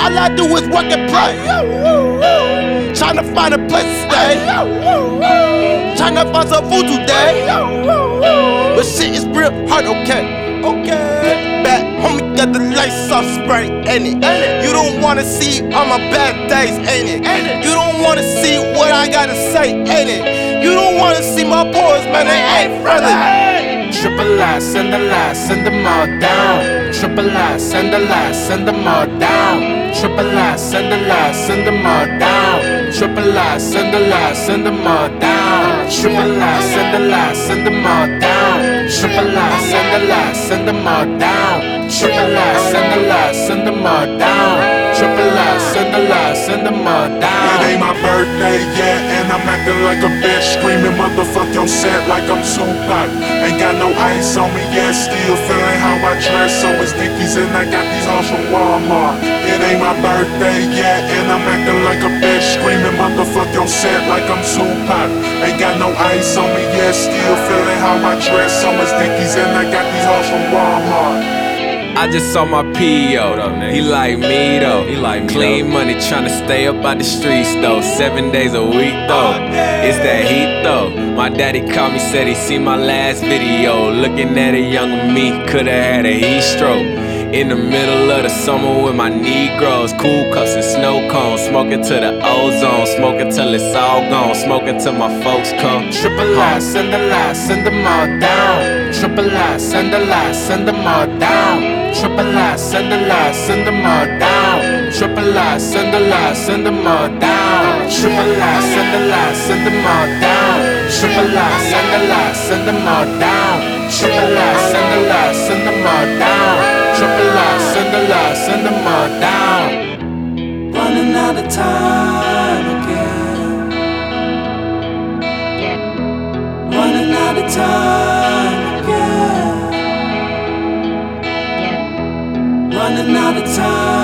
All I do is work and play. Tryna find a place to stay. Tryna find some food today. But shit is real hard, okay. Back homie got the lights off, spray, ain't it? You don't wanna see all my bad days, ain't it? You don't wanna see what I gotta say, ain't it? You don't wanna see my boys, man, they ain't friendly. Triple I, send the lie, send them all down. Triple I, send the lie, send them all down. Triple I, send the lie, send them all down. Triple I, send the lie, send them all down. Triple I, send the lie, send them all down. Triple I, send the lie, send them all down. Triple I, send the lie, send them all down. Triple I, send the lie, send them all down. It ain't my birthday yet, and I'm acting like a bitch, screaming motherfuck your set like I'm Tupac. Ain't got no ice on me yet, still feeling how I dress, so it's Dickies and I got these hoes from Walmart. It ain't my birthday yet, and I'm acting like a bitch, screaming motherfuck your set like I'm Tupac. Ain't got no ice on me yet, still feeling how I dress, so it's Dickies and I got these hoes from Walmart. I just saw my P.O. He like me though. Clean money, tryna stay up out the streets though. 7 days a week though. It's that heat though. My daddy called me, said he seen my last video. Looking at a younger me, coulda had a heat stroke. In the middle of the summer with my Negroes, cool cups and snow cones, smoking to the ozone, smoking till it's all gone, smoking till my folks come. Triple I, send the lie, send them all down. Triple I, send the lie, send them all down. Triple I, send the lie, send them all down. Triple I, send the lie, send them all down. Triple I, send the lie, send them all down. Triple I, send the lie, send them all down. Triple I, send the lie, send them all down. Triple I, send the lie, send them all down. Running out of time again. Running out of time again. Running out of time.